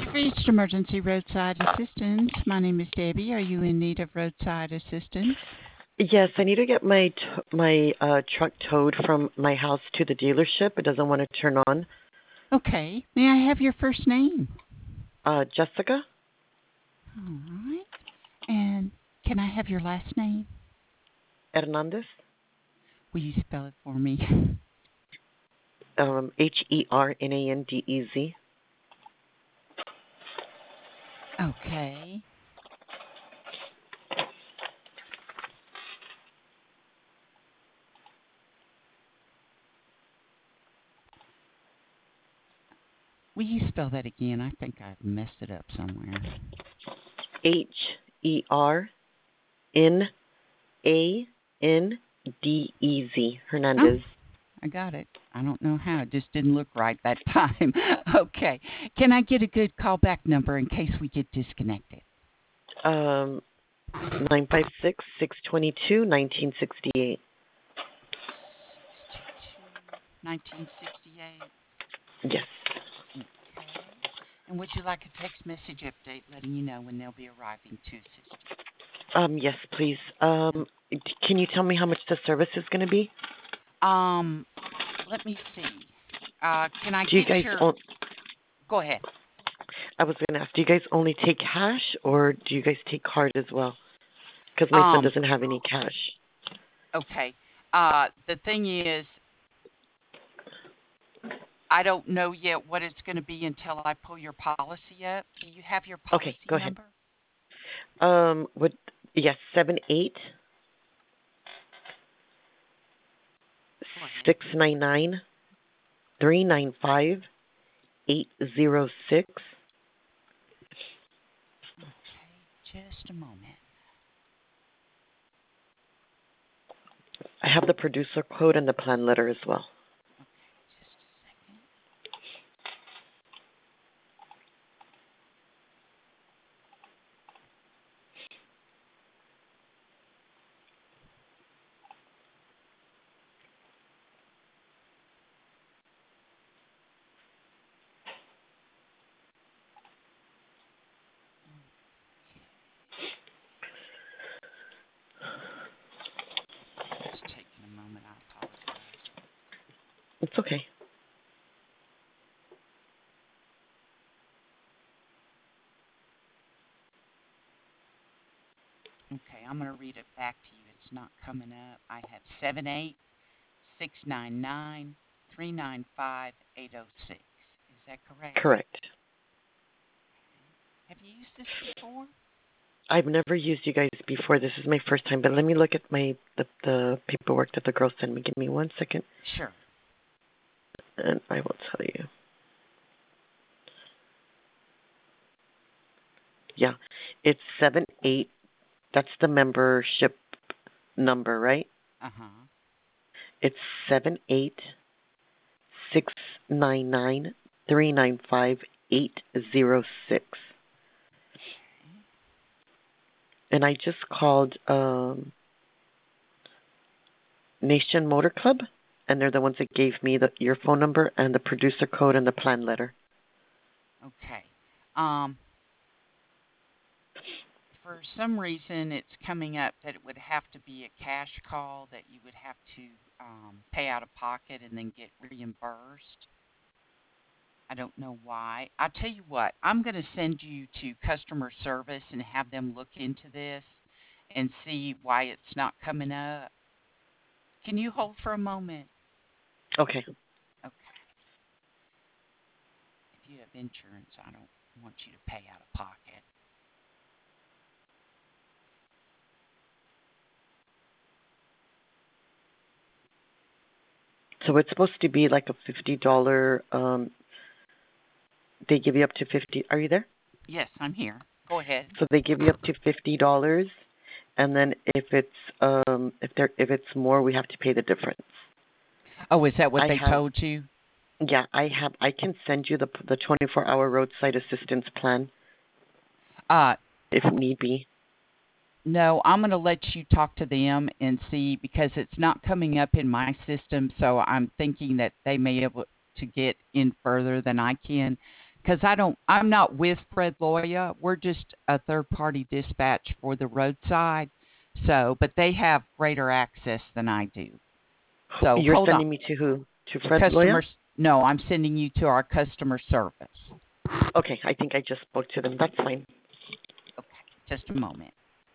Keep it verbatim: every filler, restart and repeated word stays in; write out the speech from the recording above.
You've reached emergency roadside assistance. My name is Debbie. Are you in need of roadside assistance? Yes, I need to get my t- my uh, truck towed from my house to the dealership. It doesn't want to turn on. Okay. May I have your first name? Uh, Jessica All right. And can I have your last name? Hernandez, Will you spell it for me? um, H E R N A N D E Z. Okay. Will you spell that again? I think I messed it up somewhere. H E R N A N D E Z. Oh, Hernandez. I got it. I don't know how. It just didn't look right that time. Okay. Can I get a good callback number in case we get disconnected? Um, nine five six, six two two, nineteen sixty-eight. six two two, nineteen sixty-eight. Yes. Okay. And would you like a text message update letting you know when they'll be arriving to assist Um, yes, please. Um, d- can you tell me how much the service is going to be? you? Um, let me see. Uh, can I Do you get guys your? own? Go ahead. I was going to ask, do you guys only take cash or do you guys take card as well? Because my son Um, doesn't have any cash. okay. Uh, the thing is, I don't know yet what it's going to be until I pull your policy up. Do you have your Okay, policy go ahead. number? Um, what? Yes, seven eight Go ahead. six nine nine three nine five eight zero six. Okay, just a moment. I have the producer code and the plan letter as well. Okay, just a second. Okay, it's taking a moment. I apologize. It's okay. Okay, I'm going to read it back to you. It's not coming up. I have seven eight six nine nine three nine five eight zero six. Is that correct? Correct. Have you used this before? I've never used you guys before. This is my first time, but let me look at my the, the paperwork that the girl sent me. Give me one second, Sure. and I will tell you. Yeah, it's seven eight. That's the membership number, right? Uh huh. It's seven eight six nine nine three nine five eight zero six. Okay. And I just called um, Nation Motor Club, and they're the ones that gave me the your phone number and the producer code and the plan letter. Okay. Um, for some reason, it's coming up that it would have to be a cash call that you would have to um, pay out of pocket and then get reimbursed. I don't know why. I'll tell you what, I'm going to send you to customer service and have them look into this and see why it's not coming up. Can you hold for a moment? Okay. Okay. If you have insurance, I don't want you to pay out of pocket. So it's supposed to be like a fifty dollar. Um, they give you up to fifty. Are you there? Yes, I'm here. Go ahead. So they give you up to fifty dollars, and then if it's um if there if it's more, we have to pay the difference. Oh, is that what I they have told you? yeah I have I can send you the the twenty four hour roadside assistance plan Uh, if need be. no, I'm going to let you talk to them and see because it's not coming up in my system. So I'm thinking that they may be able to get in further than I can because I don't, I'm not with Fred Loya. We're just a third party dispatch for the roadside. So, but they have greater access than I do. So You're hold on. sending me to who? To Fred Loya? Customers, no, I'm sending you to our customer service. Okay, I think I just spoke to them. That's fine. Okay, just a moment.